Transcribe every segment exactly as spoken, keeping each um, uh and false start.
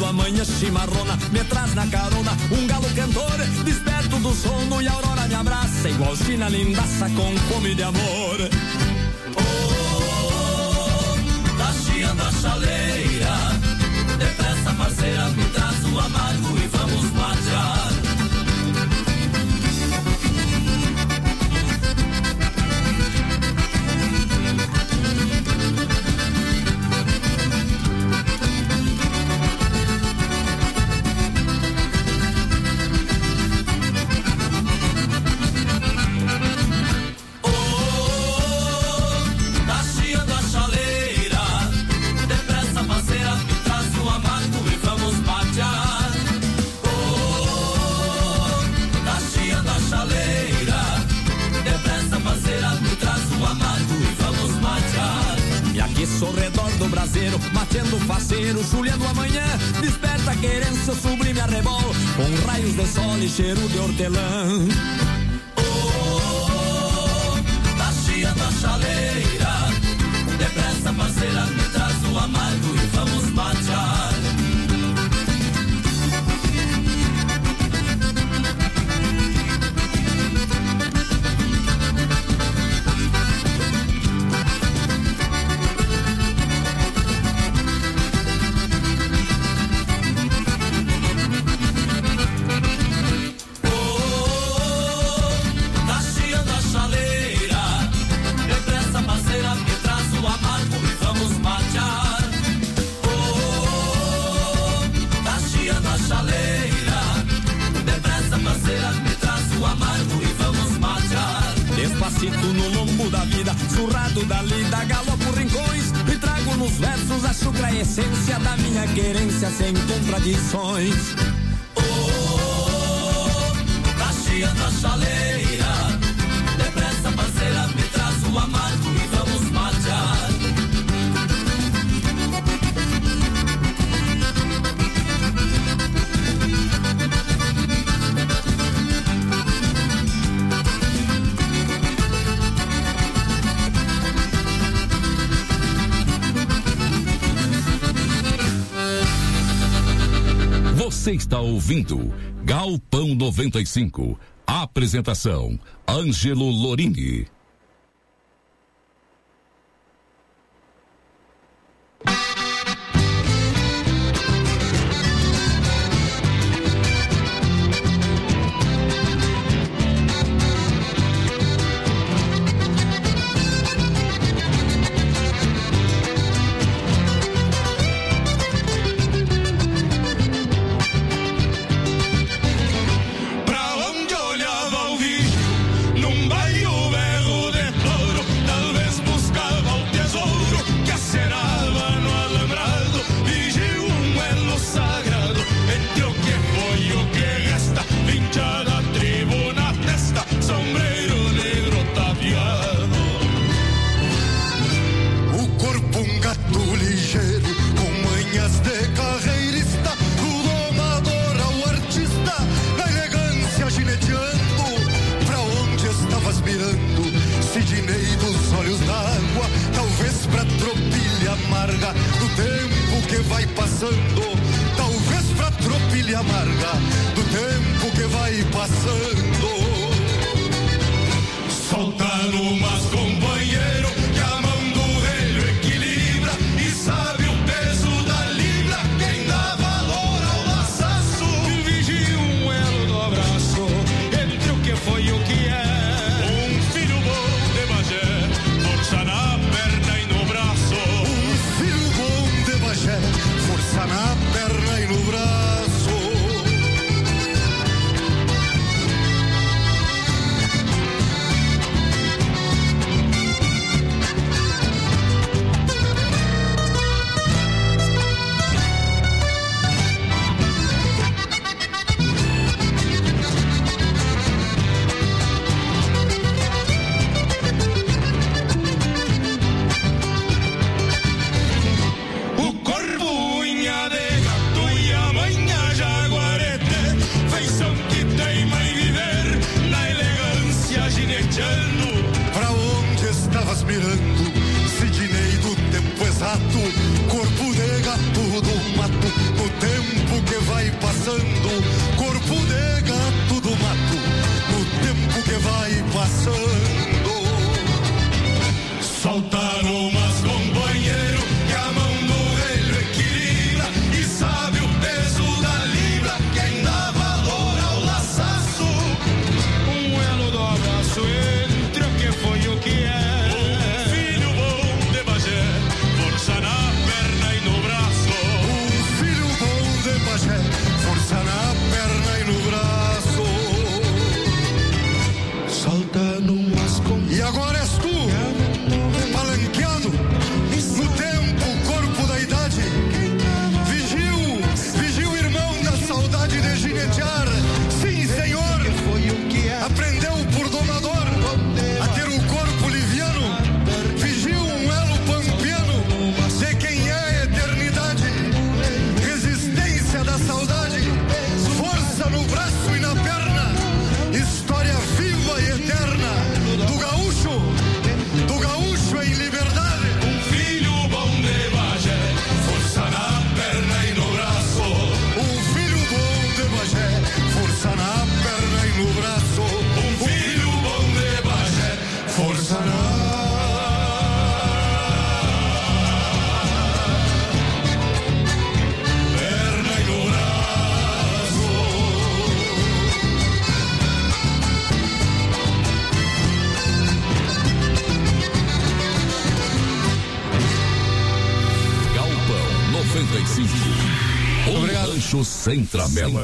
a manhã chimarrona me traz na carona um galo cantor, desperto do sono e a aurora me abraça, igual China lindaça com fome de amor. Oh, oh, oh, tá chiando a chaleira, depressa parceira, me traz o amargo e vamos matear. Ao redor do braseiro, matando faceiro, chulhando a manhã, desperta a querência, sublime arrebol, com raios de sol e cheiro de hortelã. Oh, oh, oh, tá chiando a chaleira, depressa parceira, me traz o amargo e vamos matear. No lombo da vida, surrado da lida, galopo rincões e trago nos versos a chucra essência da minha querência sem contradições. Oh, oh, oh, tá chiando a chaleira, depressa parceira, me traz o amargo e vamos matear. Você está ouvindo Galpão noventa e cinco. Apresentação: Ângelo Lorini. Perna e no braço. Rancho Centramela.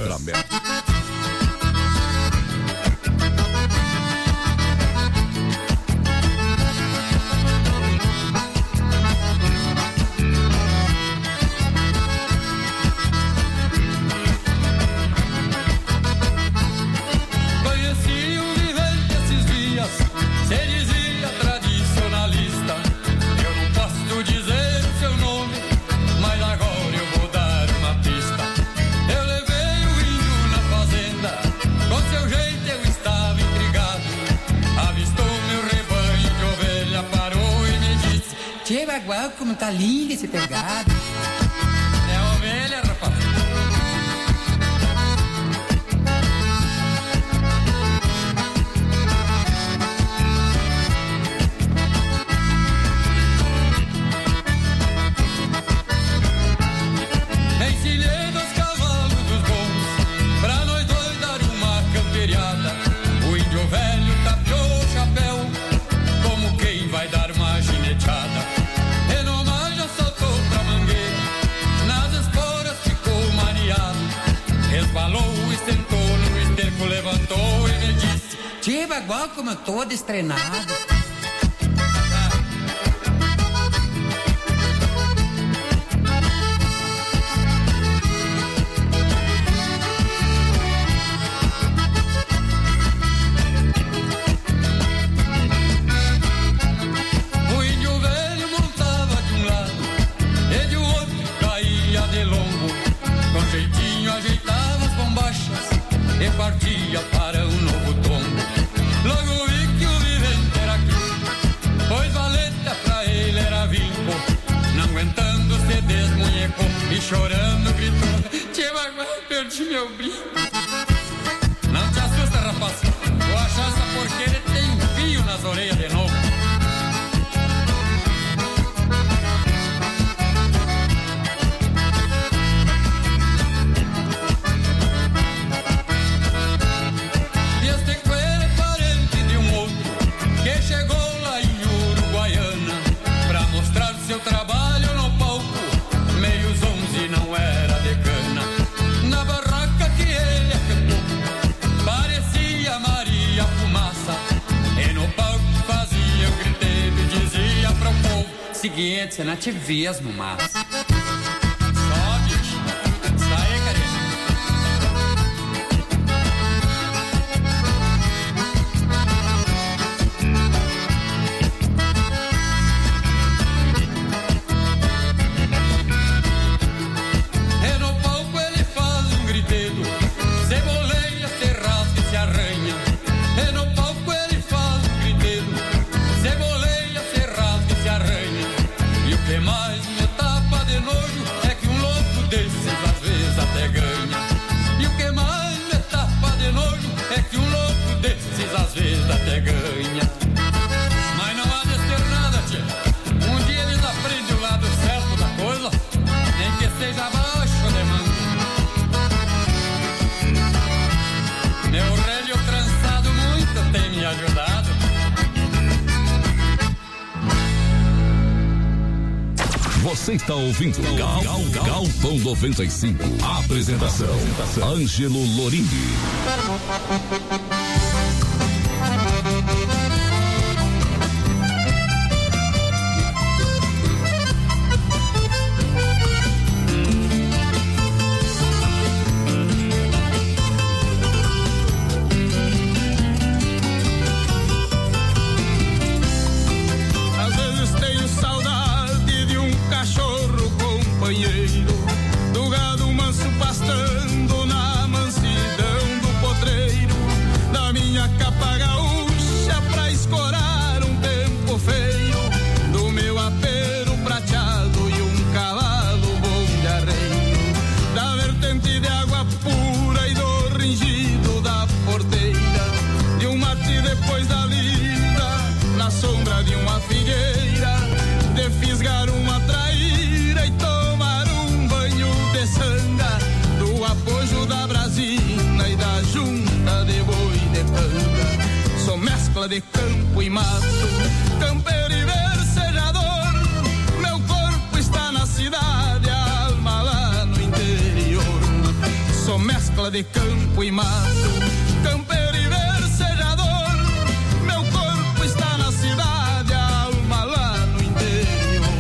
Bagual, como tá lindo esse pegado. É a ovelha, rapaz. Encilhei dois cavalos dos bons, pra nós dois dar uma camperiada. O índio velho tapeou o chapéu, como quem vai dar uma gineteada. Resbalou, estentou no esterco, levantou e me disse: Tchê, Bagual, como eu tô destreinado. O índio velho montava de um lado e de outro caía de longo, com jeitinho ajeitado e partia para um novo tombo. Logo vi que o vivente era aqui, pois valeta pra ele era vinco. Não aguentando se desmunhecou e chorando gritou: Tchê, Bagual, perdi meu brinco. Não te assusta, rapaz, vou achar essa porqueira tem fio nas orelhas de novo. Seu trabalho no palco, meios onze não era de cana. Na barraca que ele acantou, parecia Maria Fumaça. E no palco fazia um griteiro e dizia pro povo: seguinte, você não te vias no maço. Só, bicho, sai, carinha. Às vezes até ganha. Mas não há de ser nada, tia. Um dia eles aprendem o lado certo da coisa, nem que seja abaixo de manga. Meu relho trançado muito tem me ajudado. Você está ouvindo Gal, Gal, Galpão noventa e cinco. Apresentação, Apresentação. Ângelo Lorini. Do gado manso pastando na mansidão do potreiro, da minha capa gaúcha pra escorar um tempo feio, do meu apero prateado e um cavalo bom de arreio, da vertente de água pura e do ringido da porteira, de um mate depois da lida, na sombra de uma figueira, de fisgar uma traíra e tomar um banho de sanga, do apojo da brasina e da junta de boi de panga. Sou mescla de campo e mato, campeiro e versejador, meu corpo está na cidade, a alma lá no interior. Sou mescla de campo e mato, campeiro e versejador. Meu corpo está na cidade, a alma lá no interior.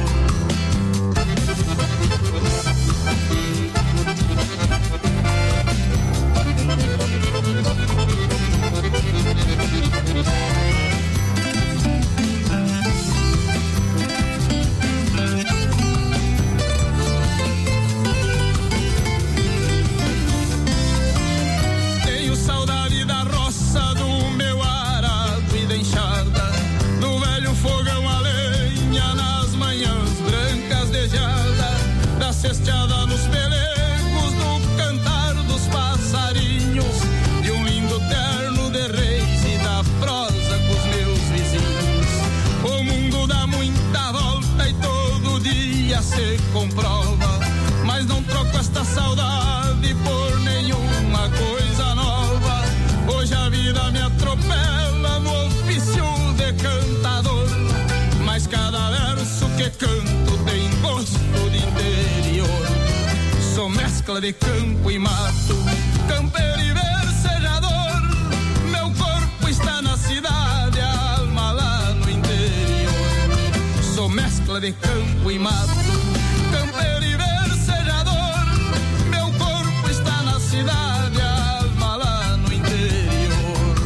Tenho saudade da roça, do meu arado e da enxada, do velho fogão a lenha nas manhãs brancas de geada, da cesteada nos pelecos, do cantar dos passarinhos, de um lindo terno de reis e da prosa com os meus vizinhos. O mundo dá muita volta e todo dia se comprova, mas não troco esta saudade por nenhuma coisa nova. Hoje a vida me atropela no ofício de cantador, mas cada verso que canto tem gosto de interior. Sou mescla de campo e mato, campeiro e versejador. Meu corpo está na cidade, a alma lá no interior. Sou mescla de campo e mato, campeiro e versejador. Meu corpo está na cidade, a alma lá no interior.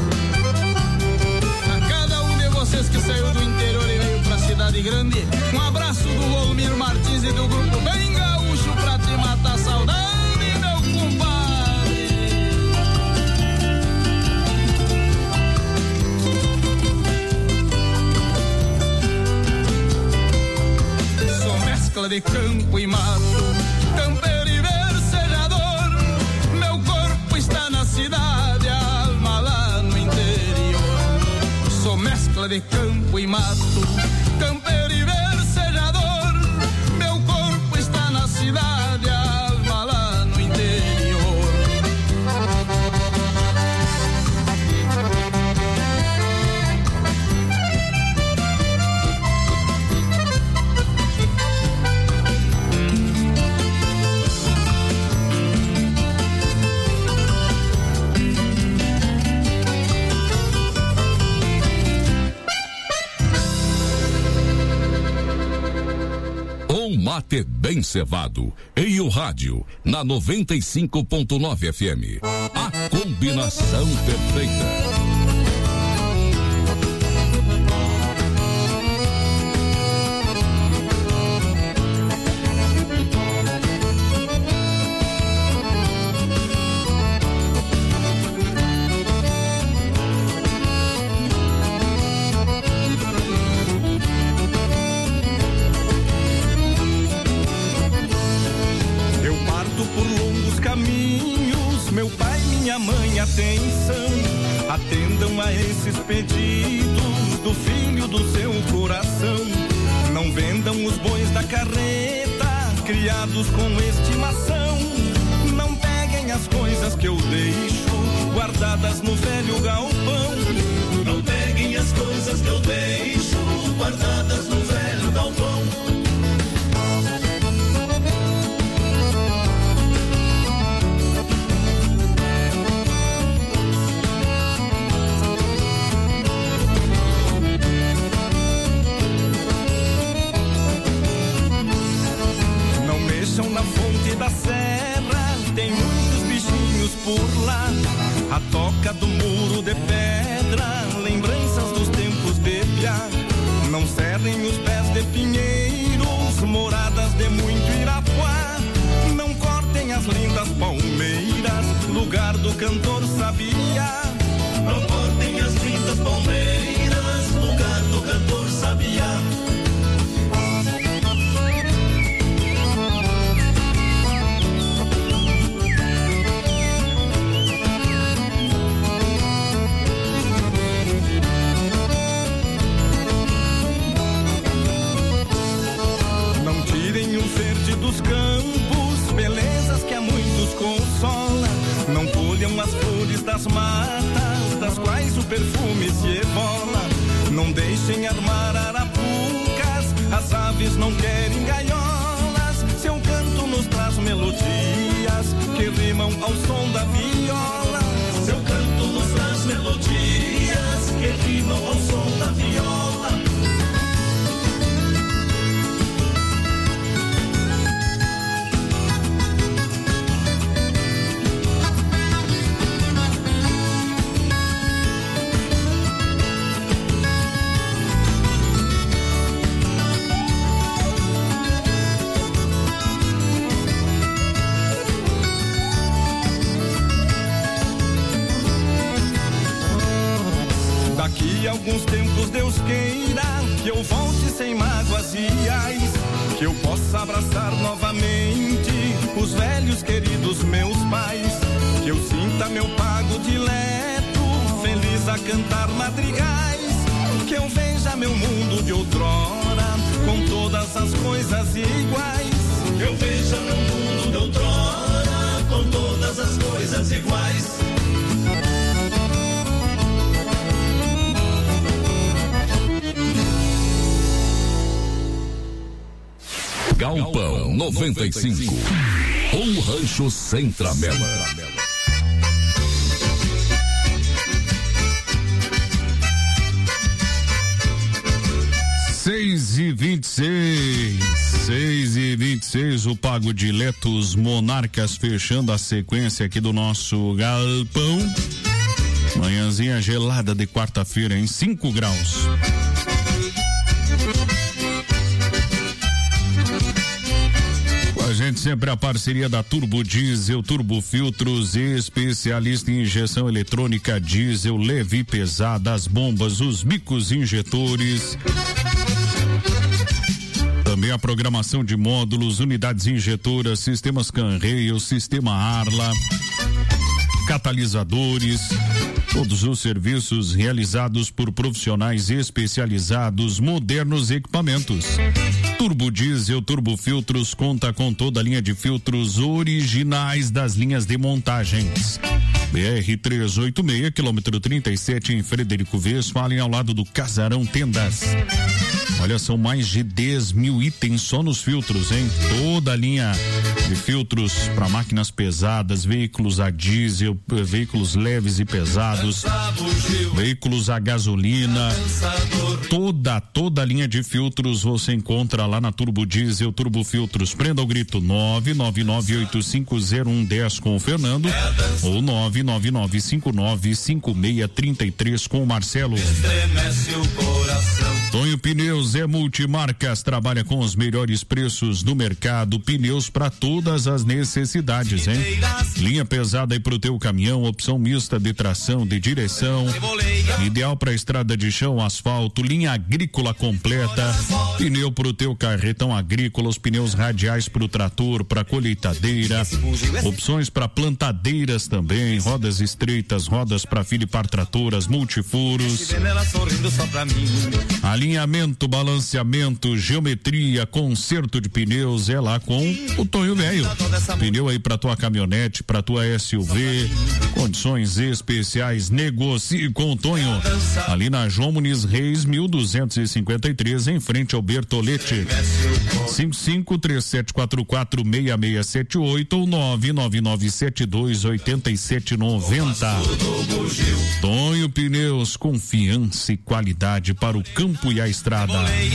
A cada um de vocês que saiu do interior e veio pra cidade grande, um abraço do Volmir Martins e do grupo Bem Gaúcho pra te matar a saudade, meu compadre. Sou mescla de campo e mato, campeiro e versejador. Meu corpo está na cidade, a alma lá no interior. Sou mescla de campo e mato, campeiro e versejador. Meu corpo está na cidade, a alma lá no interior. Um mate bem cevado e o rádio na noventa e cinco ponto nove F M. A combinação perfeita. Meu pai, minha mãe, atenção, atendam a esses pedidos do filho do seu coração. Não vendam os bois da carreta, criados com estimação. Não peguem as coisas que eu deixo, guardadas no velho galpão. Não peguem as coisas que eu deixo, guardadas no velho galpão. Na fonte da serra tem muitos bichinhos por lá. A toca do muro de pedra, lembranças dos tempos de piá. Não cerrem os pés de pinheiros, moradas de muito Irapuá. Não cortem as lindas palmeiras, lugar do cantor Sabiá. Não cortem as lindas palmeiras, lugar do cantor Sabiá. Dos campos, belezas que a muitos consola. Não colham as flores das matas, das quais o perfume se evola. Não deixem armar arapucas, as aves não querem gaiolas. Seu canto nos traz melodias que rimam ao som daqui a alguns tempos Deus queira que eu volte sem mágoas e ais, que eu possa abraçar novamente os velhos queridos meus pais, que eu sinta meu pago dileto, feliz a cantar madrigais, que eu veja meu mundo de outrora, com todas as coisas iguais, que eu veja meu mundo de outrora, com todas as coisas iguais. Galpão noventa e cinco, um rancho sem tramela. Seis e vinte e seis, seis e vinte e seis, o Pago Diletos Monarcas fechando a sequência aqui do nosso galpão. Manhãzinha gelada de quarta-feira em cinco graus. A gente sempre a parceria da Turbo Diesel, Turbo Filtros, especialista em injeção eletrônica diesel, leve e pesada, as bombas, os bicos injetores. Também a programação de módulos, unidades injetoras, sistemas Canreio, sistema Arla, catalisadores. Todos os serviços realizados por profissionais especializados, modernos equipamentos. Turbo Diesel, Turbo Filtros conta com toda a linha de filtros originais das linhas de montagens. B R trezentos e oitenta e seis, quilômetro trinta e sete, em Frederico Westphalen, ao lado do Casarão Tendas. Olha, são mais de dez mil itens só nos filtros, hein? Toda a linha de filtros para máquinas pesadas, veículos a diesel, veículos leves e pesados, veículos a gasolina. Toda, toda a linha de filtros você encontra lá na Turbo Diesel, Turbo Filtros. Prenda o grito nove nove nove oito cinco zero um um zero com o Fernando ou nove nove nove cinco nove cinco seis três três com o Marcelo. Tonho Pneus é multimarcas, trabalha com os melhores preços do mercado, pneus para todas as necessidades, hein? Linha pesada aí pro teu caminhão, opção mista de tração, de direção, ideal para estrada de chão, asfalto, linha agrícola completa, pneu pro teu carretão agrícola, os pneus radiais pro trator, pra colheitadeira, opções para plantadeiras também, rodas estreitas, rodas para filipar tratoras, multifuros, alinhamento, balanceamento, geometria, conserto de pneus, é lá com o Tonho Velho. Pneu aí pra tua caminhonete, pra tua S U V, condições especiais, negocie com o Tonho. Ali na João Muniz Reis, mil duzentos e cinquenta e três, em frente ao Bertolete. cinco cinco três sete quatro quatro seis seis sete oito ou nove nove nove sete dois oito sete nove zero. Tonho Pneus, confiança e qualidade para o campo e a estrada.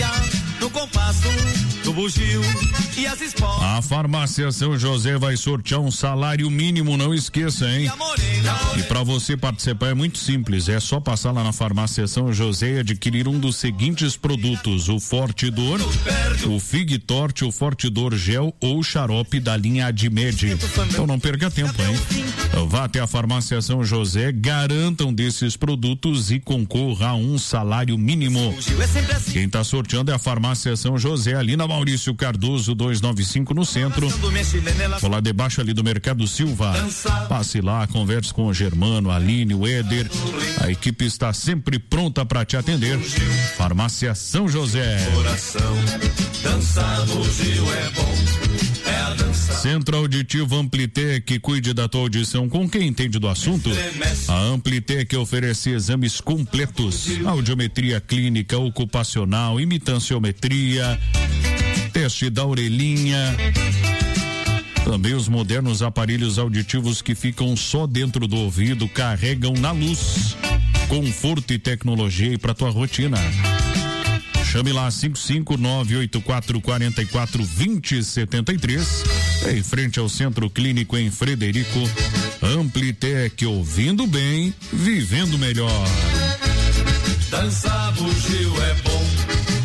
A Farmácia São José vai sortear um salário mínimo, não esqueça, hein? E para você participar é muito simples, é só passar lá na Farmácia São José e adquirir um dos seguintes produtos: o Forte Dor, o Fig Torte, o Forte Dor Gel ou xarope da linha Admed. Então não perca tempo, hein? Vá até a Farmácia São José, garantam desses produtos e concorra a um salário mínimo. Quem tá sorteando é a Farmácia São José, ali na Maurício Cardoso duzentos e noventa e cinco, no centro, ou lá debaixo ali do Mercado Silva. Passe lá, converse com o Germano, a Aline, o Éder. A equipe está sempre pronta para te atender. Farmácia São José. Dançar no Gil é bom. Centro Auditivo Amplitec, cuide da tua audição com quem entende do assunto. A Amplitec oferece exames completos: audiometria clínica, ocupacional, imitanciometria, teste da orelhinha. Também os modernos aparelhos auditivos que ficam só dentro do ouvido, carregam na luz. Conforto e tecnologia para tua rotina. Chame lá cinco cinco nove oito quatro quatro quatro dois zero sete três, em frente ao Centro Clínico em Frederico. Amplitec, ouvindo bem, vivendo melhor. Dançar bugio é bom,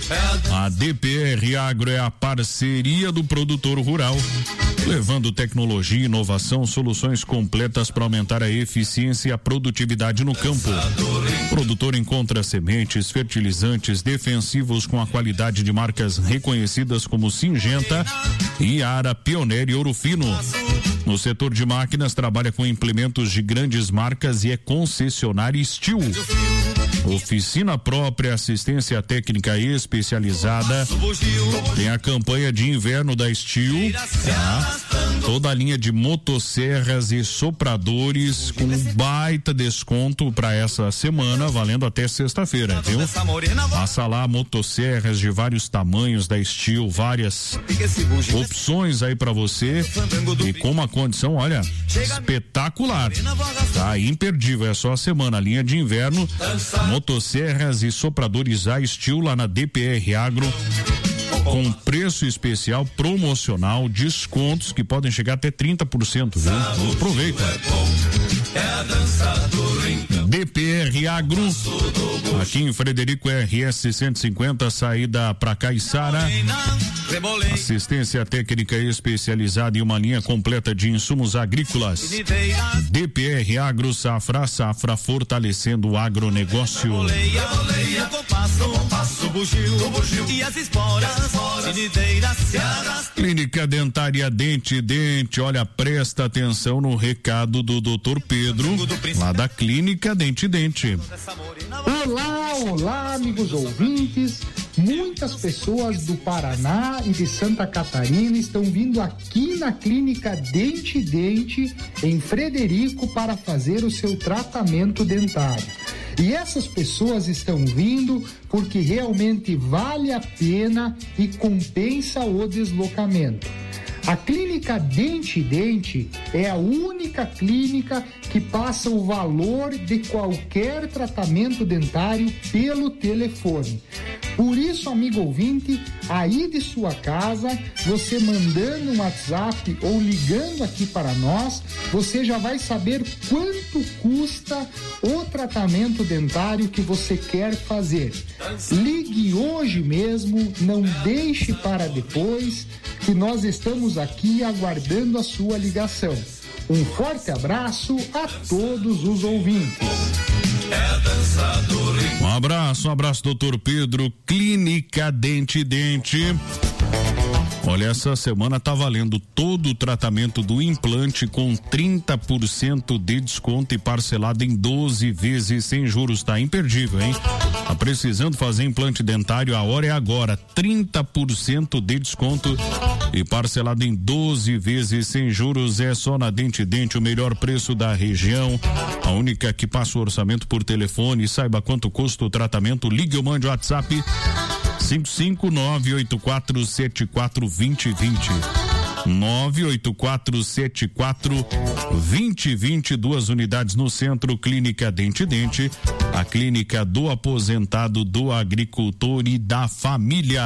A D P R Agro é a parceria do produtor rural, levando tecnologia, inovação, soluções completas para aumentar a eficiência e a produtividade no campo. O produtor encontra sementes, fertilizantes, defensivos com a qualidade de marcas reconhecidas como Singenta, Iara, Pioneer e Ouro Fino. No setor de máquinas, trabalha com implementos de grandes marcas e é concessionária Steel. Oficina própria, assistência técnica especializada. Tem a campanha de inverno da Steel, tá? Toda a linha de motosserras e sopradores com baita desconto para essa semana, valendo até sexta-feira, viu? Passa lá, motosserras de vários tamanhos da Steel, várias opções aí para você e com uma condição, olha, espetacular. Tá imperdível, é só a semana, linha de inverno, motosserras e sopradores a Steel lá na D P R Agro, com preço especial, promocional, descontos que podem chegar até trinta por cento, viu? Aproveita. D P R Agro, aqui em Frederico R S cento e cinquenta, saída para Caiçara. Assistência técnica especializada e uma linha completa de insumos agrícolas. D P R Agro, safra a safra, fortalecendo o agronegócio. Clínica Dentária Dente Dente, olha, presta atenção no recado do doutor Pedro, lá da Clínica Dente Dente. Olá, olá, amigos ouvintes. Muitas pessoas do Paraná e de Santa Catarina estão vindo aqui na Clínica Dente Dente, em Frederico, para fazer o seu tratamento dentário. E essas pessoas estão vindo porque realmente vale a pena e compensa o deslocamento. A Clínica Dente Dente é a única clínica que passa o valor de qualquer tratamento dentário pelo telefone. Por isso, amigo ouvinte, aí de sua casa, você mandando um WhatsApp ou ligando aqui para nós, você já vai saber quanto custa o tratamento dentário que você quer fazer. Ligue hoje mesmo, não deixe para depois, que nós estamos aqui aguardando a sua ligação. Um forte abraço a todos os ouvintes. Um abraço, um abraço, doutor Pedro. Clínica Dente Dente. Olha, essa semana tá valendo todo o tratamento do implante com trinta por cento de desconto e parcelado em doze vezes sem juros. Tá imperdível, hein? Tá precisando fazer implante dentário? A hora é agora. trinta por cento de desconto e parcelado em doze vezes sem juros. É só na Dente Dente, o melhor preço da região. A única que passa o orçamento por telefone. Saiba quanto custa o tratamento. Ligue ou mande o WhatsApp cinco cinco nove oito quatro sete quatro dois zero dois zero. nove oito quatro sete quatro dois zero dois zero. Duas unidades no centro. Clínica Dente Dente, a clínica do aposentado, do agricultor e da família.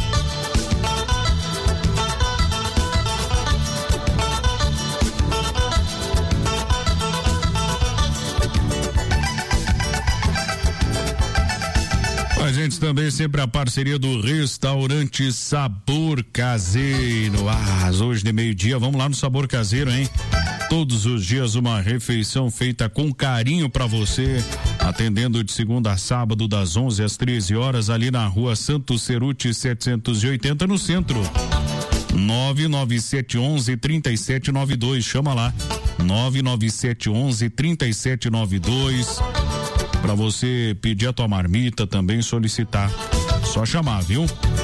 A gente também sempre a parceria do restaurante Sabor Caseiro. Ah, hoje de meio-dia, vamos lá no Sabor Caseiro, hein? Todos os dias uma refeição feita com carinho para você, atendendo de segunda a sábado das onze às treze horas, ali na Rua Santo Ceruti setecentos e oitenta, no centro. nove nove sete um um três sete nove dois, chama lá. nove nove sete um um três sete nove dois. Para você pedir a tua marmita, também solicitar. Só chamar, viu?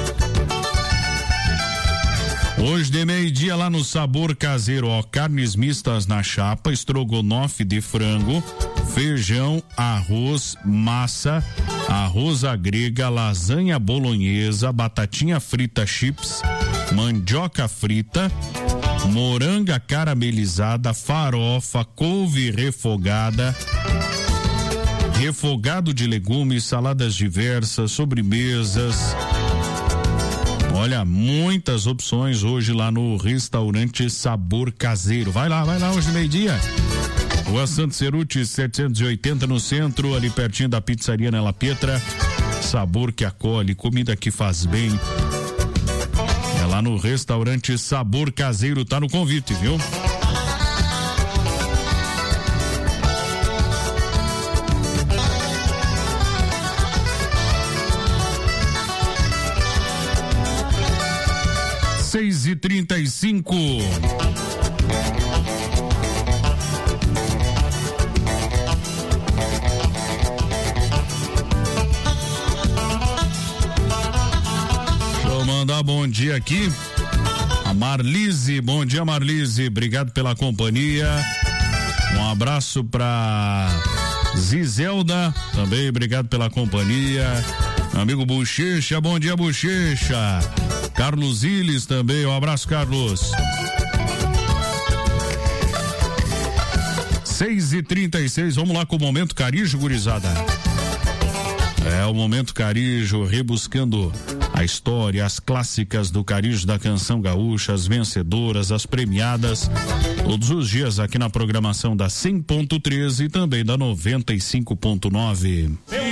Hoje de meio-dia lá no Sabor Caseiro, ó, carnes mistas na chapa, estrogonofe de frango, feijão, arroz, massa, arroz à grega, lasanha bolonhesa, batatinha frita chips, mandioca frita, moranga caramelizada, farofa, couve refogada, refogado de legumes, saladas diversas, sobremesas. Olha, muitas opções hoje lá no restaurante Sabor Caseiro. Vai lá, vai lá hoje meio-dia. Rua Santo Ceruti setecentos e oitenta, no centro, ali pertinho da pizzaria Nela Pietra. Sabor que acolhe, comida que faz bem. É lá no restaurante Sabor Caseiro, tá no convite, viu? Seis e trinta e cinco. Mandar bom dia aqui a Marlise, bom dia Marlise, obrigado pela companhia, um abraço pra Zizelda, também obrigado pela companhia, meu amigo Bochecha, bom dia Bochecha, Carlos Iles também, um abraço Carlos. Seis e trinta e seis, vamos lá com o Momento Carijo, gurizada. É o Momento Carijo, rebuscando a história, as clássicas do Carijo da Canção Gaúcha, as vencedoras, as premiadas, todos os dias aqui na programação da cem ponto treze e também da noventa e cinco ponto nove.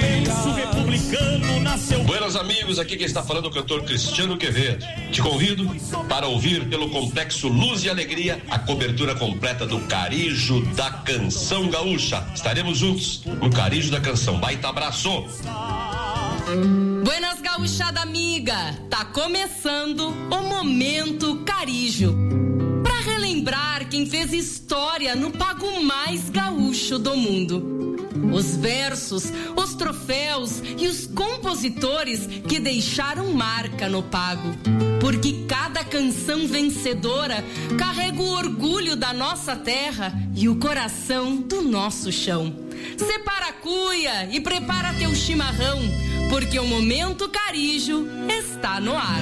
Buenas amigos, aqui quem está falando é o cantor Cristiano Quevedo. Te convido para ouvir pelo Complexo Luz e Alegria a cobertura completa do Carijo da Canção Gaúcha. Estaremos juntos no Carijo da Canção. Baita abraço! Buenas gauchada amiga, tá começando o Momento Carijo. Pra relembrar quem fez história no pago mais gaúcho do mundo. Os versos, os troféus e os compositores que deixaram marca no pago. Porque cada canção vencedora carrega o orgulho da nossa terra e o coração do nosso chão. Separa a cuia e prepara teu chimarrão, porque o Momento Carijo está no ar.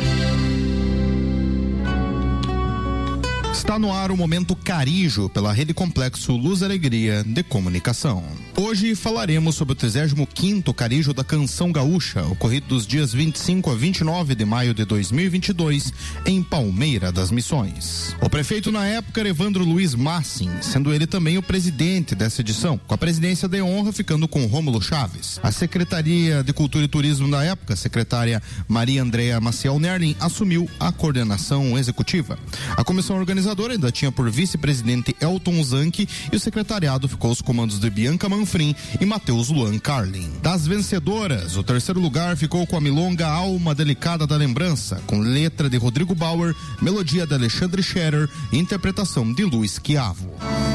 Está no ar o Momento Carijo pela Rede Complexo Luz e Alegria de Comunicação. Hoje falaremos sobre o trigésimo quinto Carijo da Canção Gaúcha, ocorrido dos dias vinte e cinco a vinte e nove de maio de dois mil e vinte e dois, em Palmeira das Missões. O prefeito na época era Evandro Luiz Massin, sendo ele também o presidente dessa edição, com a presidência de honra ficando com Rômulo Chaves. A Secretaria de Cultura e Turismo da época, a secretária Maria Andréa Maciel Nerlin, assumiu a coordenação executiva. A comissão organizadora ainda tinha por vice-presidente Elton Zanck e o secretariado ficou aos comandos de Bianca Manfrim e Matheus Luan Carlin. Das vencedoras, o terceiro lugar ficou com a milonga Alma Delicada da Lembrança, com letra de Rodrigo Bauer, melodia de Alexandre Scherer e interpretação de Luiz Chiavo.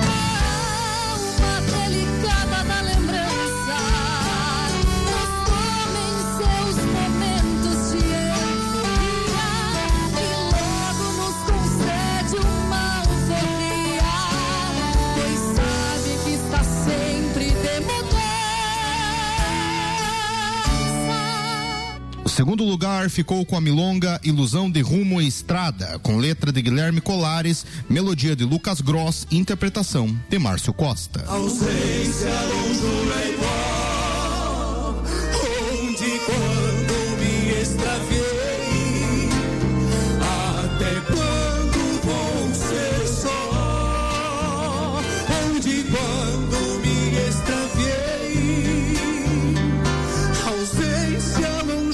Segundo lugar ficou com a milonga Ilusão de Rumo e Estrada, com letra de Guilherme Colares, melodia de Lucas Gross e interpretação de Márcio Costa. Ausência longe é igual, onde quando me extraviei, até quando vou ser só, onde quando me extraviei, ausência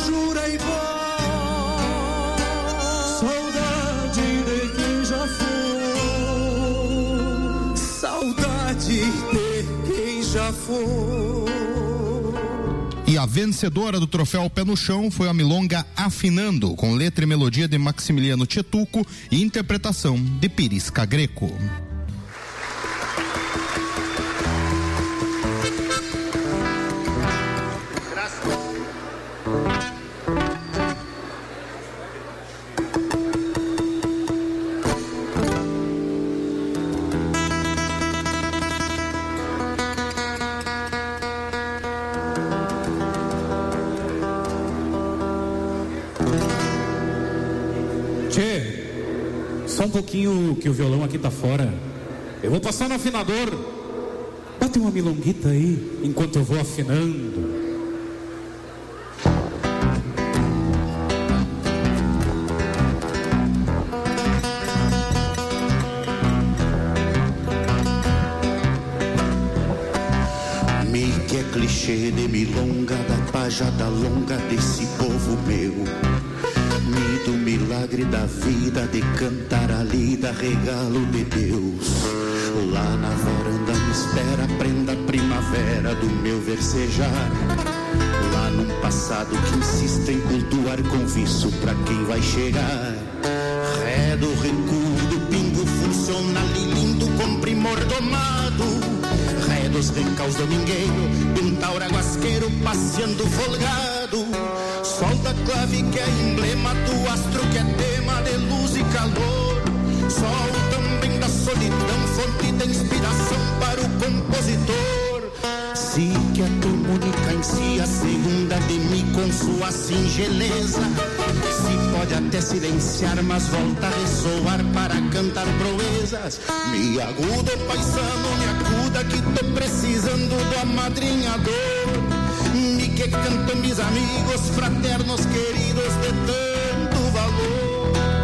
E a vencedora do troféu Pé no Chão foi a milonga Afinando, com letra e melodia de Maximiliano Tietuco e interpretação de Pirisca Greco. Só um pouquinho que o violão aqui tá fora. Eu vou passar no afinador. Bate uma milonguita aí, enquanto eu vou afinando. Me quer clichê de milonga, da pajada longa desse povo meu. Me do milagre da vida, de cantar a lida, regalo de Deus. Lá na varanda me espera, prenda primavera do meu versejar. Lá num passado que insiste em cultuar com vício pra quem vai chegar. Ré do recuo do pingo funcional e lindo com primor domado. Ré dos recaus domingueiro, de um taura guasqueiro passeando folgado. Sol da clave que é emblema do astro que é tema de luz e calor. Sol também da solidão, fonte de inspiração para o compositor. Se que a harmônica em si, a segunda de mim com sua singeleza. Se pode até silenciar, mas volta a ressoar para cantar proezas. Me aguda, paisano, me acuda que tô precisando do amadrinhador. Me que canto mis amigos fraternos queridos de tanto valor.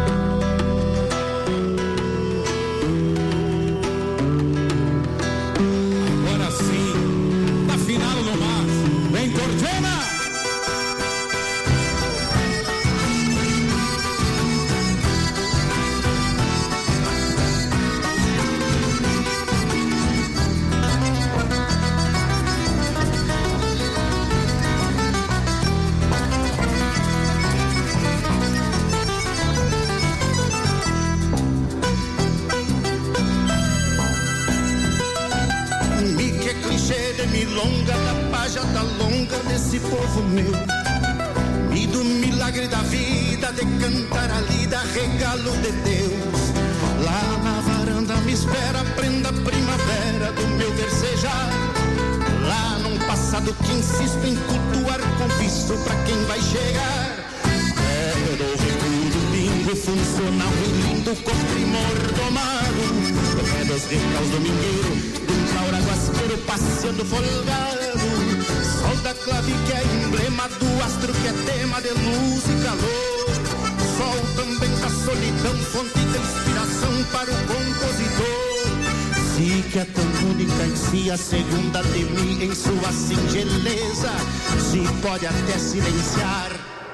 Milonga da pajada longa desse povo meu. E do milagre da vida, de cantar a lida, regalo de Deus. Lá na varanda me espera, prenda primavera do meu versejar. Lá num passado que insisto em cultuar com visto pra quem vai chegar. É do recuo do bingo funcional e lindo com primor domado. É dos recaus domingueiro, guasqueiro passeando folgado. Sol da clave que é emblema do astro que é tema de luz e calor. Sol também da solidão, fonte de inspiração para o compositor. Se que é tão única em si, a segunda de mim em sua singeleza. Se pode até silenciar,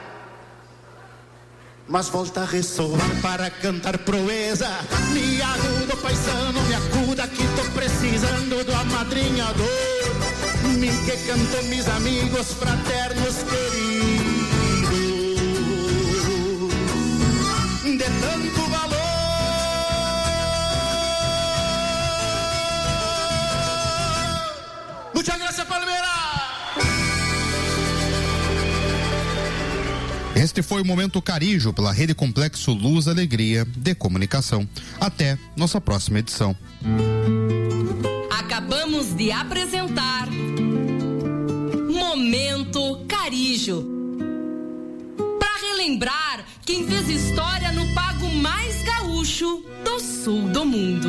mas volta a ressoar para cantar proeza. Me ajuda, paisano, me acuda que tô precisando do amadrinhador. Me que canto mis amigos fraternos queridos de tanto valor. Muchas gracias, Palmeira. Este foi o Momento Carijo pela Rede Complexo Luz Alegria de Comunicação. Até nossa próxima edição. Acabamos de apresentar Momento Carijo. Para relembrar quem fez história no pago mais gaúcho do sul do mundo.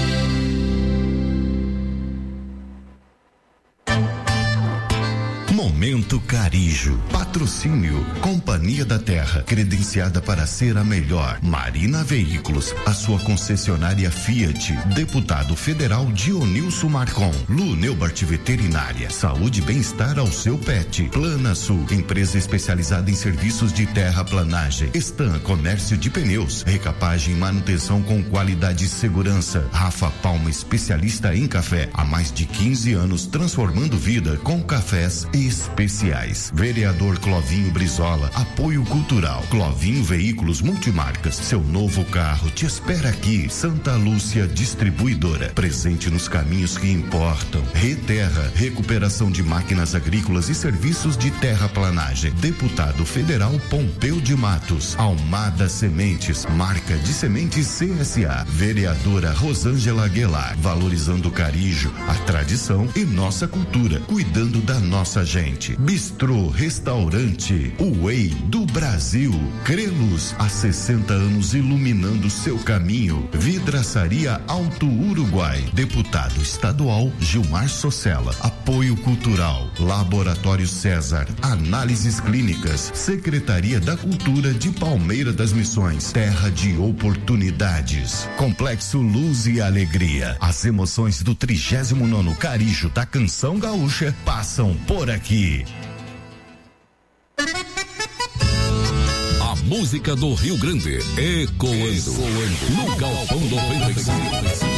Momento Carijo. Patrocínio Companhia da Terra, credenciada para ser a melhor. Marina Veículos, a sua concessionária Fiat. Deputado Federal Dionilson Marcon. Lu Neubart Veterinária, saúde e bem-estar ao seu pet. Plana Sul, empresa especializada em serviços de terraplanagem. Stan Comércio de Pneus, recapagem e manutenção com qualidade e segurança. Rafa Palma, especialista em café, há mais de quinze anos transformando vida com cafés especiais. Vereador Clovinho Brizola, apoio cultural. Clovinho Veículos Multimarcas, seu novo carro te espera aqui. Santa Lúcia Distribuidora, presente nos caminhos que importam. Reterra, recuperação de máquinas agrícolas e serviços de terraplanagem. Deputado Federal Pompeu de Matos. Almada Sementes, marca de sementes C S A. Vereadora Rosângela Aguilar, valorizando o Carijo, a tradição e nossa cultura, cuidando da nossa gente. diferente. Bistrô, restaurante, o Way do Brasil. Crelos, há sessenta anos iluminando seu caminho. Vidraçaria Alto Uruguai. Deputado estadual Gilmar Socella. Apoio Cultural. Laboratório César. Análises Clínicas. Secretaria da Cultura de Palmeira das Missões. Terra de oportunidades. Complexo Luz e Alegria. As emoções do trigésimo nono Carijo da Canção Gaúcha passam por aqui. A música do Rio Grande ecoando, ecoando no Galpão noventa e cinco.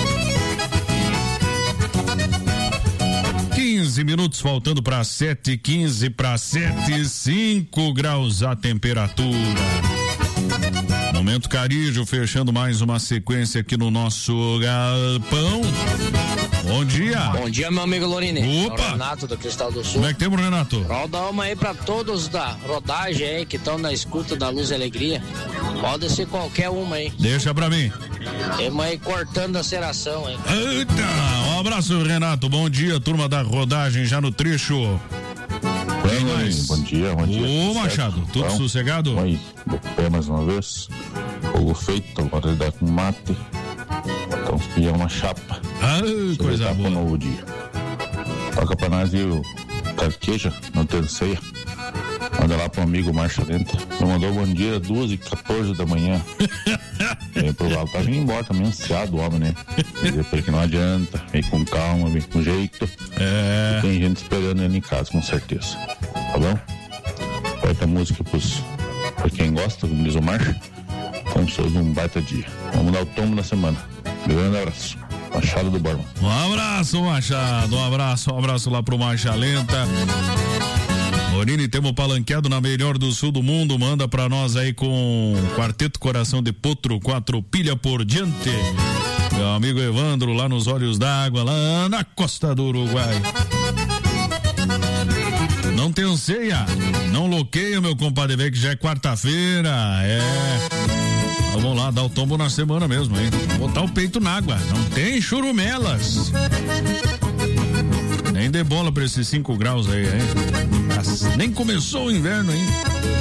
quinze minutos faltando para sete, quinze para sete, cinco graus a temperatura. Momento Carijo, fechando mais uma sequência aqui no nosso galpão. Bom dia. Bom dia, meu amigo Lorini. Opa. É o Renato do Cristal do Sul. Como é que temos, Renato? Roda uma aí pra todos da rodagem aí que estão na escuta da Luz e Alegria. Pode ser qualquer uma aí. Deixa pra mim. Temos aí cortando a seração aí. Eita, um abraço, Renato. Bom dia, turma da rodagem já no trecho. Bem, mais? Bom dia, bom dia. Ô, Machado, tudo então, sossegado? Oi, pé mais uma vez. Fogo feito, agora ele dá com mate. Então, se uma chapa. Ah, coisa boa. Um novo dia. Toca pra nós e o Carqueja, não tem ceia. Manda lá pro amigo Marcha Lenta. Me mandou bom dia, duas e quatorze da manhã. Vem pro lado, tá vindo embora, tá meio ansiado o homem, né? Dizer pra ele que não adianta, vem com calma, vem com jeito. É. E tem gente esperando ele em casa, com certeza. Tá bom? Baita música pros, pra quem gosta, como diz o Marcha. Então, somos um baita dia. Vamos dar o tombo na semana. Grande abraço. Machado do Borba. Um abraço, Machado. Um abraço, um abraço lá pro Marcha Lenta. Morini, temos palanqueado na melhor do sul do mundo. Manda pra nós aí com Quarteto Coração de Potro, quatro pilha por diante. Meu amigo Evandro, lá nos Olhos d'Água, lá na costa do Uruguai. Não tem ceia, não loqueia, meu compadre, vê que já é quarta-feira. É. Vamos lá, dar o tombo na semana mesmo, hein? Botar o peito na água, não tem churumelas. Nem dê bola pra esses cinco graus aí, hein? Nem começou o inverno ainda.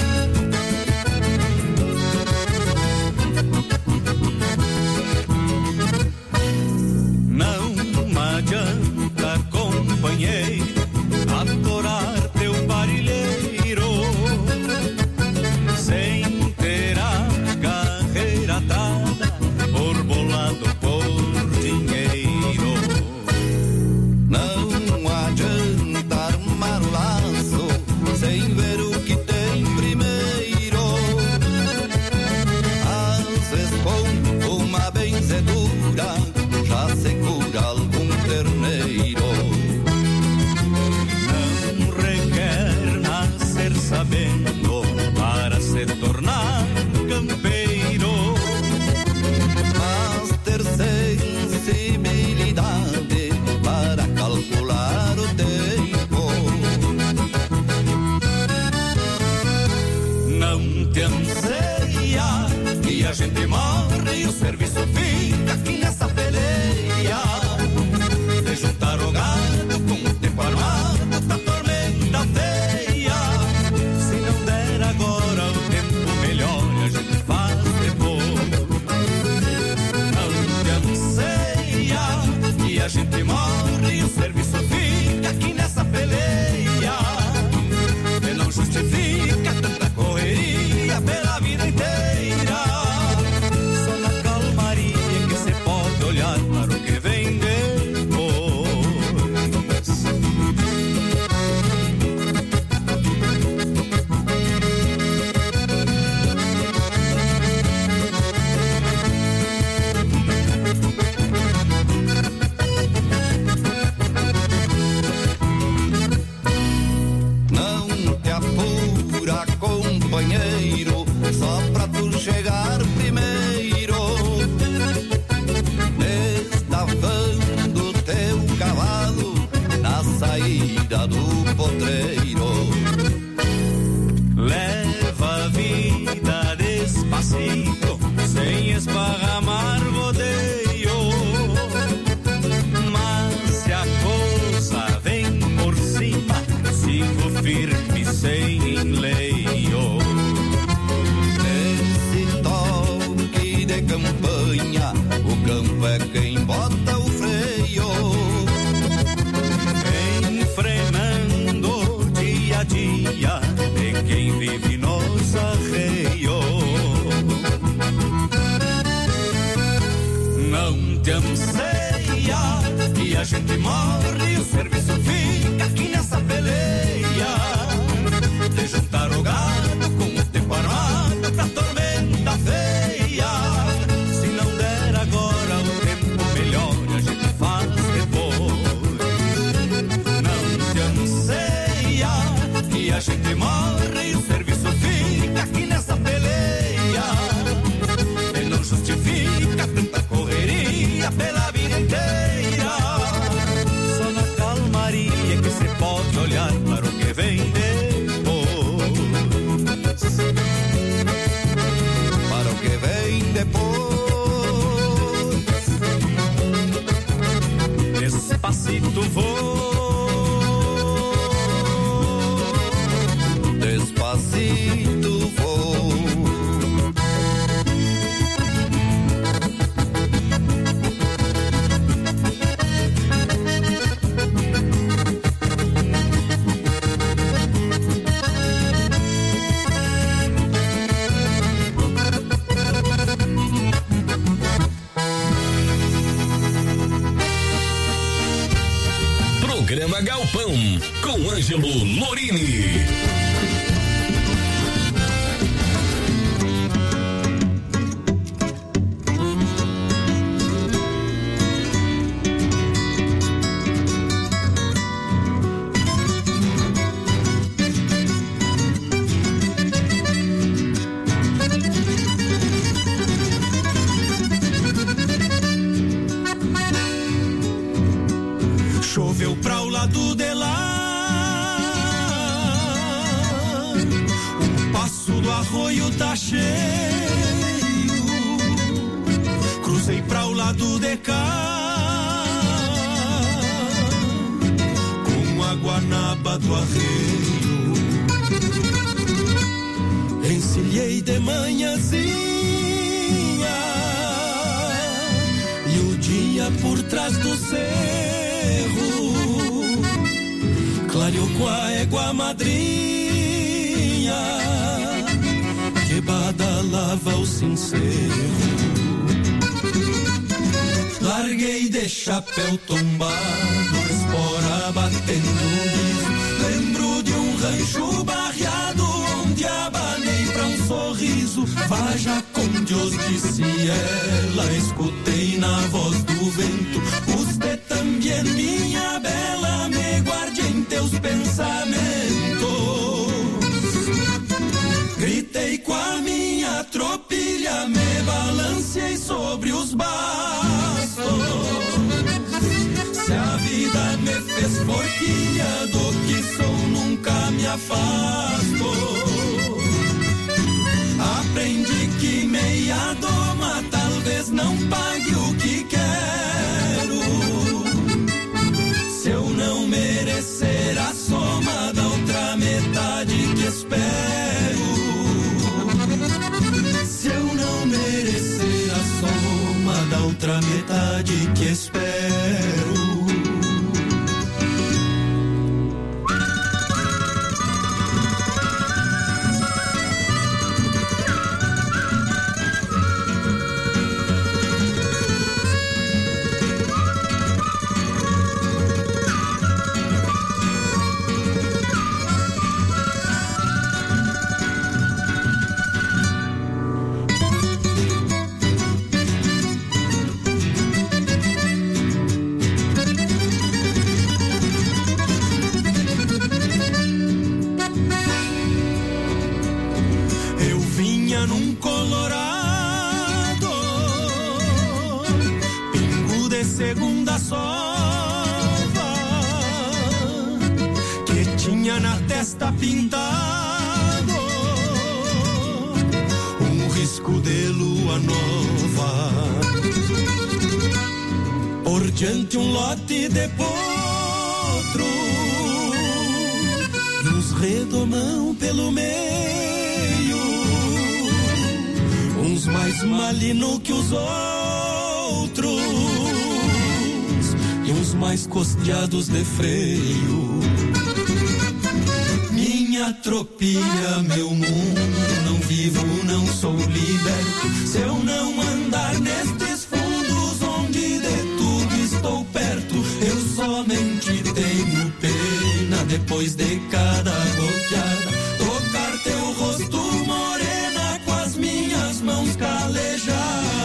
Não adianta, companheiro, adorar teu parilheiro sem ter a carreira dada, borbolado por dinheiro. Não adianta armar o laço sem ver o que tem primeiro. gente morre e o serviço fica aqui nessa peleia de juntar o gado com o tempo armado pra tormenta feia. Se não der agora o tempo melhor, a gente faz depois. Não te anseia que a gente morre e o serviço fica aqui nessa peleia. E não justifica tanta correria pela vida inteira. Só na calmaria que se pode olhar para o que vem depois. Para o que vem depois. Despacito vou, despacito vou. Programa Galpão, com Ângelo Lorini. Choveu pra o lado de lá, o passo do arroio tá cheio. Cruzei pra o lado de cá, com a guanaba do arreio. Encilhei de manhãzinha e o dia por trás do cerro clareou com a égua madrinha que badalava o sincero. Larguei de chapéu tombado, espora batendo liso. Lembro de um rancho barreado onde abanei pra um sorriso. Vaja com Deus, disse ela, escutei na voz do vento. Usted também, minha bela, me guarde em teus pensamentos. Gritei com a minha tropilha, me balancei sobre os bastos. Se a vida me fez forquilha, do que sou nunca me afasto. Aprendi que meia doma talvez não pague o que quero. Se eu não merecer a soma da outra metade que espero. Se eu não merecer a soma da outra metade que espero. Segunda sova que tinha na testa pintado um risco de lua nova. Por diante um lote de potro e uns redomão pelo meio, uns mais malino que os outros e uns mais costeados de freio. Minha tropilha, meu mundo, não vivo, não sou liberto. Se eu não andar nestes fundos onde de tudo estou perto, eu somente tenho pena depois de cada goteada, tocar teu rosto morena com as minhas mãos calejadas.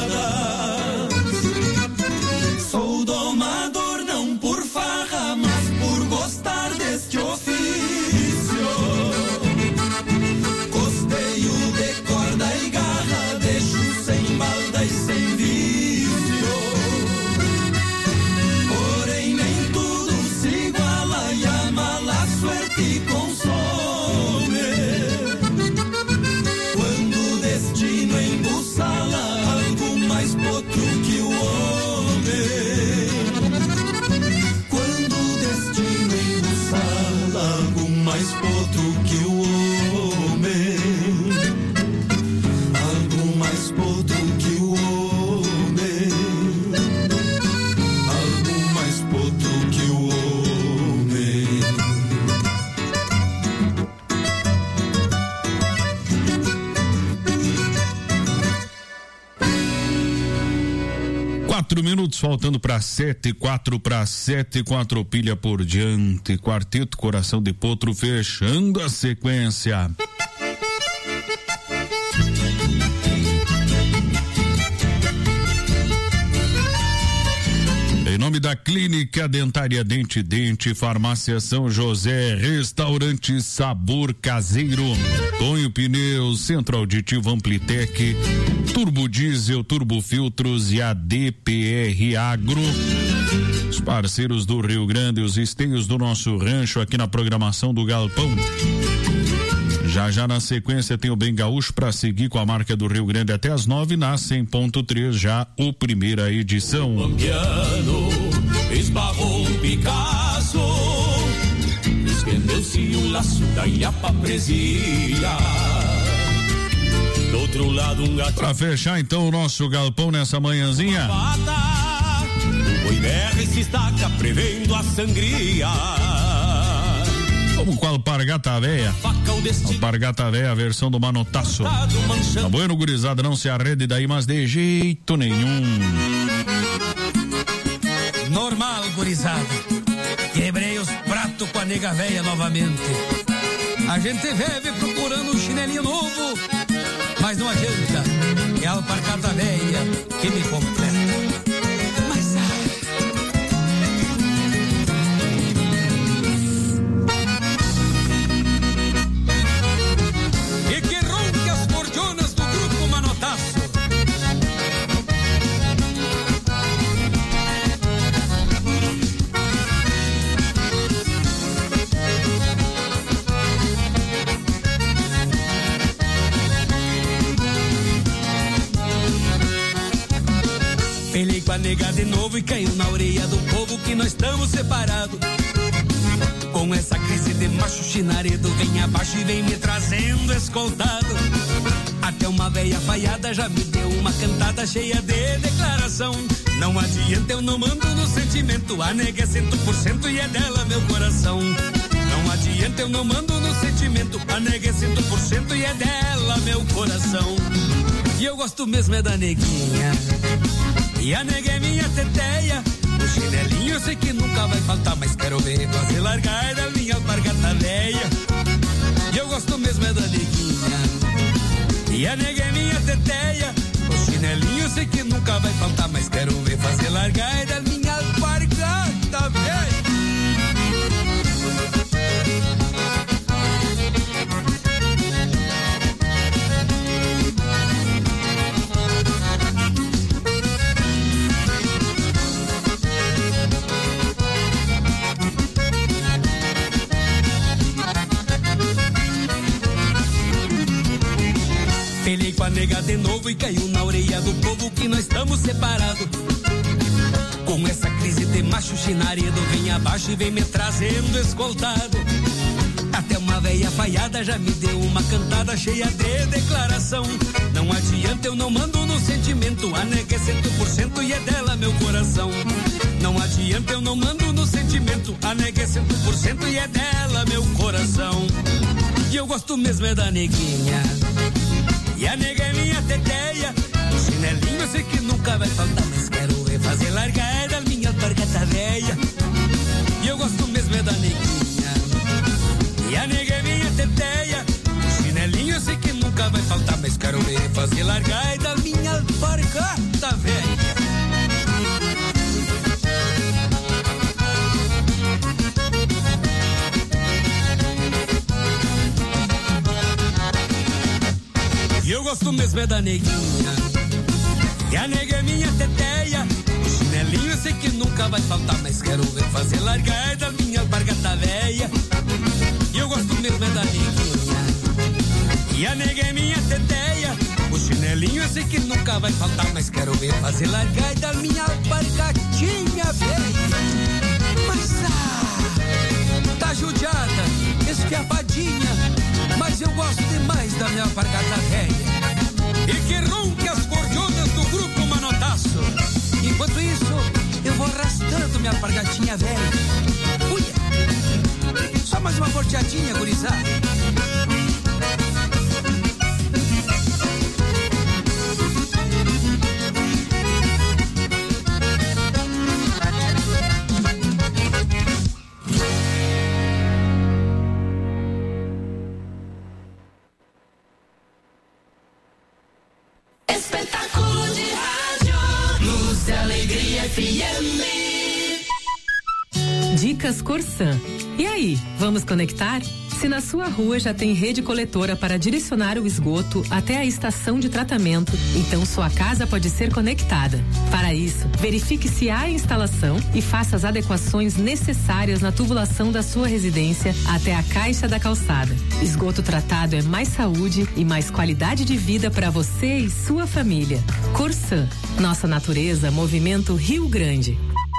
Sou domador não por farra, mas por gostar deste ofício. Costeio de corda e garra, deixo sem balda e sem vício. Porém nem tudo se iguala e a mala suerte consome. Quando o destino embuçala algo mais potro que o homem. Quando o destino embuçala algo mais potro que o homem. Algo mais potro que o homem. Algo mais potro que o homem. Quatro minutos faltando para sete, quatro para sete, quatro pilha por diante. Quarteto Coração de Potro fechando a sequência. Em nome da Clínica Dentária Dente Dente, Farmácia São José, Restaurante Sabor Caseiro, Tonho Pneus, Centro Auditivo Amplitec, Turbo Diesel, Turbo Filtros e a D P R Agro. Os parceiros do Rio Grande, os esteios do nosso rancho aqui na programação do Galpão. Já já na sequência tem o Bem Gaúcho para seguir com a marca do Rio Grande até as nove na cem ponto três, já o primeira edição. Pampiano esbarrou um Picasso, estendeu-se o laço da ilhapa presia. Do outro lado um gato. Para fechar então o nosso galpão nessa manhãzinha. O boi berra e se estaca prevendo a sangria. Como com a Alpargata Véia. Alpargata Véia, a versão do Manotaço. Tá bueno, gurizada, não se arrede daí, mas de jeito nenhum. Normal, gurizada. Quebrei os pratos com a nega véia novamente. A gente vive procurando um chinelinho novo, mas não adianta. É a Alpargata Véia que me completa. Mas ah, pelei com a nega de novo e caiu na orelha do povo que nós estamos separados. Com essa crise de macho chinaredo, vem abaixo e vem me trazendo escoltado. Até uma véia falhada já me deu uma cantada cheia de declaração. Não adianta, eu não mando no sentimento, a nega é cento por cento e é dela meu coração. Não adianta, eu não mando no sentimento, a nega é cento por cento e é dela meu coração. E eu gosto mesmo é da neguinha, e a nega é minha teteia. O chinelinho eu sei que nunca vai faltar, mas quero ver fazer largar da minha Alpargata Véia. E eu gosto mesmo é da neguinha, e a nega é minha teteia. O chinelinho eu sei que nunca vai faltar, mas quero ver fazer largar da minha Alpargata Véia. Pelei com a nega de novo e caiu na orelha do povo que nós estamos separados. Com essa crise de macho chinaredo, vem abaixo e vem me trazendo escoltado. Até uma véia falhada já me deu uma cantada cheia de declaração. Não adianta, eu não mando no sentimento, a nega é cento por cento e é dela meu coração. Não adianta, eu não mando no sentimento, a nega é cento por cento e é dela meu coração. E eu gosto mesmo é da neguinha, e a nega é minha teteia. O chinelinho eu sei que nunca vai faltar, mas quero ver fazer largar da minha Alpargata Véia. fazer largar da minha alpargata velha. E eu gosto mesmo é da neguinha, e a nega é minha teteia. O chinelinho eu sei que nunca vai faltar, mas quero ver fazer largar da minha alpargata velha. E eu gosto mesmo é da neguinha, e a nega é minha teteia. O chinelinho eu sei que nunca vai faltar, mas quero ver fazer largar da minha alpargatinha velha. Mas ah, tá judiada, esquiapadinha, mas eu gosto demais da minha alpargata velha. E que ronque as cordionas do grupo Manotaço. Enquanto isso, eu vou arrastando minha alpargatinha velha. Uia! Só mais uma porteadinha, gurizada. Espetáculo de rádio, Luz e Alegria F M. Dicas Corsan. E aí, vamos conectar? Se na sua rua já tem rede coletora para direcionar o esgoto até a estação de tratamento, então sua casa pode ser conectada. Para isso, verifique se há instalação e faça as adequações necessárias na tubulação da sua residência até a caixa da calçada. Esgoto tratado é mais saúde e mais qualidade de vida para você e sua família. Corsan, nossa natureza, movimento Rio Grande.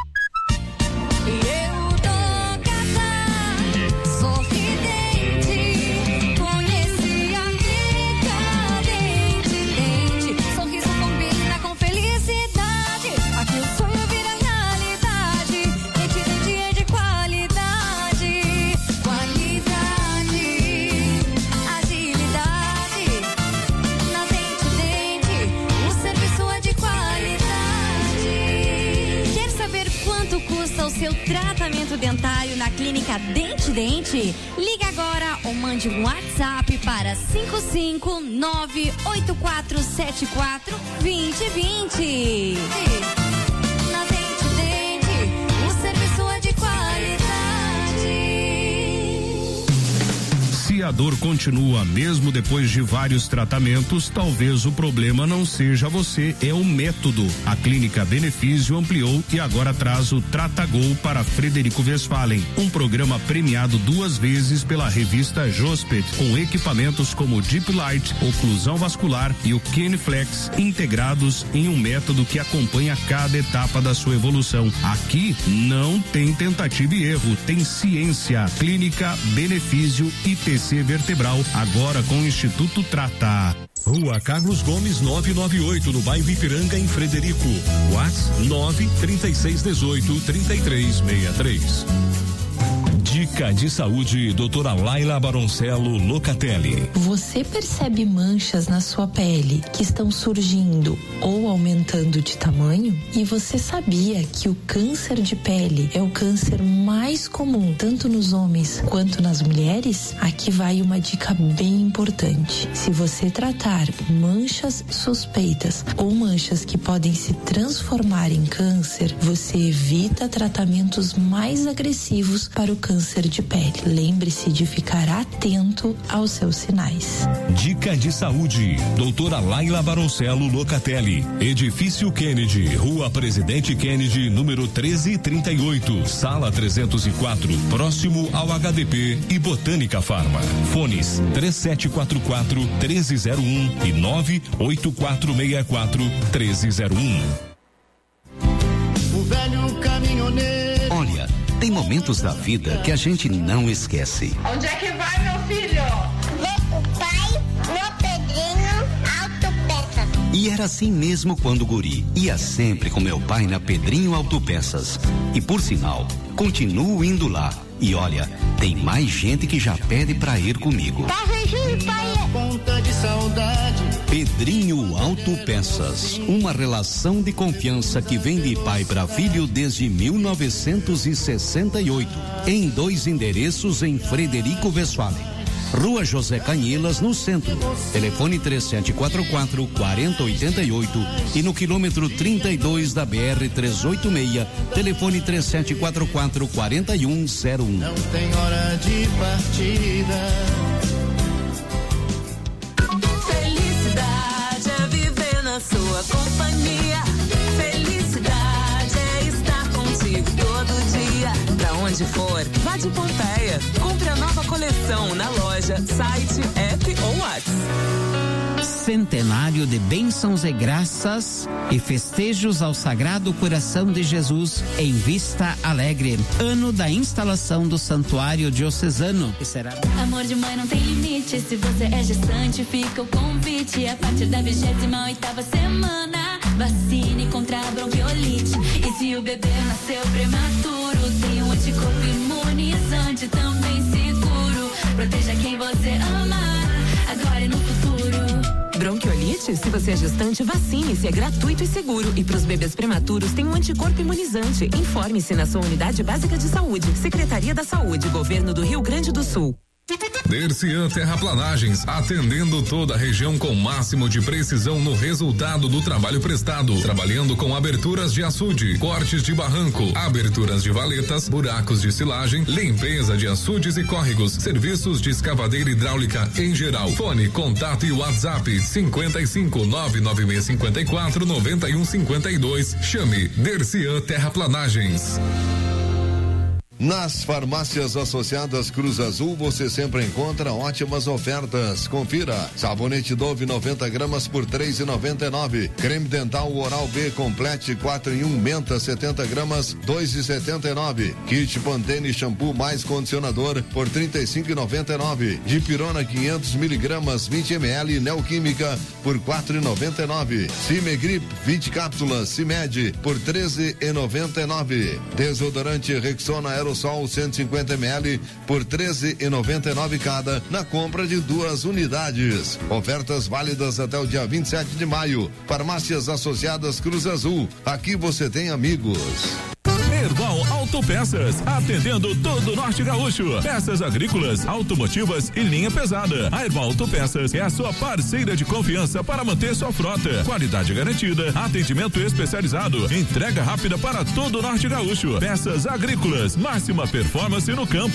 Seu tratamento dentário na clínica Dente Dente? Ligue agora ou mande um WhatsApp para cinco cinco nove oito quatro sete quatro dois zero dois zero. Na Dente Dente, o serviço é de qualidade. Se a dor continua mesmo depois de vários tratamentos, talvez o problema não seja você, é o método. A Clínica Benefício ampliou e agora traz o Tratagol para Frederico Westphalen, um programa premiado duas vezes pela revista Jospet, com equipamentos como Deep Light, oclusão vascular e o Kenflex, integrados em um método que acompanha cada etapa da sua evolução. Aqui não tem tentativa e erro, tem ciência. Clínica Benefício I P C Vertebral, agora com o Instituto Trata. Rua Carlos Gomes novecentos e noventa e oito, no bairro Ipiranga, em Frederico. WhatsApp nove trinta e seis dezoito trinta e três sessenta e três. Dica de saúde, doutora Laila Baroncello Locatelli. Você percebe manchas na sua pele que estão surgindo ou aumentando de tamanho? E você sabia que o câncer de pele é o câncer mais comum tanto nos homens quanto nas mulheres? Aqui vai uma dica bem importante. Se você tratar manchas suspeitas ou manchas que podem se transformar em câncer, você evita tratamentos mais agressivos para o câncer de pele. Lembre-se de ficar atento aos seus sinais. Dica de saúde, doutora Laila Baroncello Locatelli. Edifício Kennedy, Rua Presidente Kennedy, número treze trinta e oito, sala trezentos e quatro, próximo ao H D P e Botânica Farma. Fones três sete quatro quatro, três zero um e nove oito quatro seis quatro, três zero um. O velho caminhoneiro. Olha, tem momentos da vida que a gente não esquece. Onde é que vai, meu filho? Meu pai, meu Pedrinho Autopeças. E era assim mesmo quando guri. Ia sempre com meu pai na Pedrinho Autopeças. E por sinal, continuo indo lá. E olha, tem mais gente que já pede pra ir comigo. Tá arranjando, pai? Ponta de saudade. Pedrinho Autopeças, uma relação de confiança que vem de pai para filho desde mil novecentos e sessenta e oito, em dois endereços em Frederico Westphalen. Rua José Canhilas, no centro. Telefone três sete quatro quatro, quatro zero oito oito e no quilômetro trinta e dois da B R trezentos e oitenta e seis, telefone três sete quatro quatro, quatro um zero um. Não tem hora de partida. Felicidade é viver na sua companhia. Felicidade é estar contigo todo dia. Pra onde for, vá de Pompeia. Compre a nova coleção na loja, site, app ou WhatsApp. Centenário de bênçãos e graças e festejos ao Sagrado Coração de Jesus em Vista Alegre. Ano da instalação do Santuário Diocesano. Que será... Amor de mãe não tem limite. Se você é gestante, fica o convite. A partir da vigésima oitava semana, vacine contra a bronquiolite. E se o bebê nasceu prematuro, tem um anticorpo imunizante também seguro. Proteja quem você amar, agora e no futuro. Bronquiolite? Se você é gestante, vacine-se, é gratuito e seguro. E para os bebês prematuros tem um anticorpo imunizante. Informe-se na sua unidade básica de saúde. Secretaria da Saúde, Governo do Rio Grande do Sul. Dercian Terraplanagens, atendendo toda a região com máximo de precisão no resultado do trabalho prestado, trabalhando com aberturas de açude, cortes de barranco, aberturas de valetas, buracos de silagem, limpeza de açudes e córregos, serviços de escavadeira hidráulica em geral. Fone, contato e WhatsApp cinquenta e cinco, nove nove seis cinquenta e quatro, noventa e um cinquenta e dois. Chame Dercian Terraplanagens. Nas farmácias associadas Cruz Azul você sempre encontra ótimas ofertas. Confira: sabonete Dove noventa gramas por três e noventa e nove, creme dental Oral B Complete quatro em um menta setenta gramas dois e setenta e nove, kit Pantene shampoo mais condicionador por trinta e cinco e noventa e nove, Dipirona quinhentos miligramas vinte mililitros Neoquímica por quatro e noventa e nove, Cimegrip vinte cápsulas Cimed por treze e noventa e nove, desodorante Rexona Aerosol cento e cinquenta mililitros por treze e noventa e nove cada na compra de duas unidades. Ofertas válidas até o dia vinte e sete de maio. Farmácias Associadas Cruz Azul. Aqui você tem amigos. Erval Autopeças, atendendo todo o Norte Gaúcho. Peças agrícolas, automotivas e linha pesada. A Erval Autopeças é a sua parceira de confiança para manter sua frota. Qualidade garantida, atendimento especializado, entrega rápida para todo o Norte Gaúcho. Peças agrícolas, máxima performance no campo.